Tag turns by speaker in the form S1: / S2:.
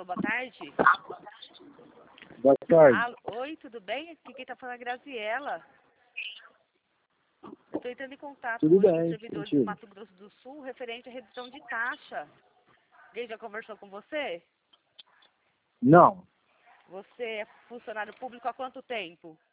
S1: Alô, boa tarde.
S2: Boa tarde.
S1: Oi, tudo bem? Aqui quem tá falando é a Graziela. Estou entrando em contato
S2: Tudo
S1: com os
S2: bem,
S1: servidores do
S2: contigo.
S1: Mato Grosso do Sul referente à redução de taxa. Alguém já conversou com você?
S2: Não,
S1: Você é funcionário público há quanto tempo?